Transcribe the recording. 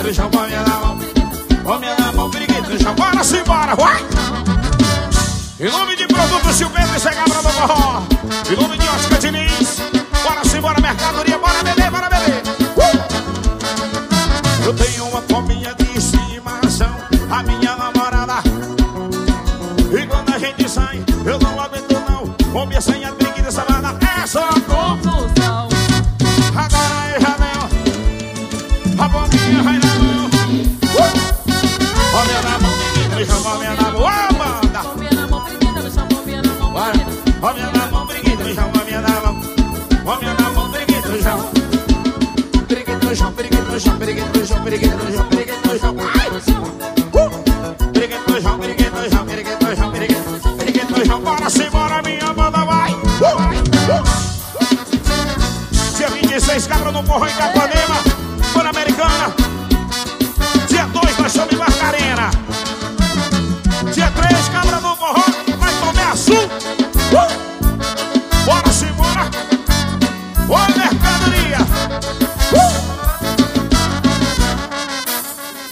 no chão, põe na mão. Põe na mão, piriguito no chão. Bora, simbora, vai! Em nome de Produto Silvestre e Seabra do Forró, em nome de Ótica Diniz, bora simbora, mercadoria, bora beber, bora beber. Eu tenho uma fominha de estimação, a minha namorada. E quando a gente sai, eu não aguento não. Homem sem a preguiça salada, é só confusão. Agora eu já venho, a bombinha vai na mão. Homem na mão, menino, chama homem na mão, ó, banda. Homem na mão, preguiça no chão, homem na mão. Homem na mão, preguiça no chão. Preguiça no chão, preguiça no chão, preguiça no chão, preguiça no chão, preguiça no chão. Preguiça no chão, preguiça no chão, preguiça no chão, preguiça no chão. Bora, simbora, minha banda vai. Dia 26, cabra no Morro em Capanema.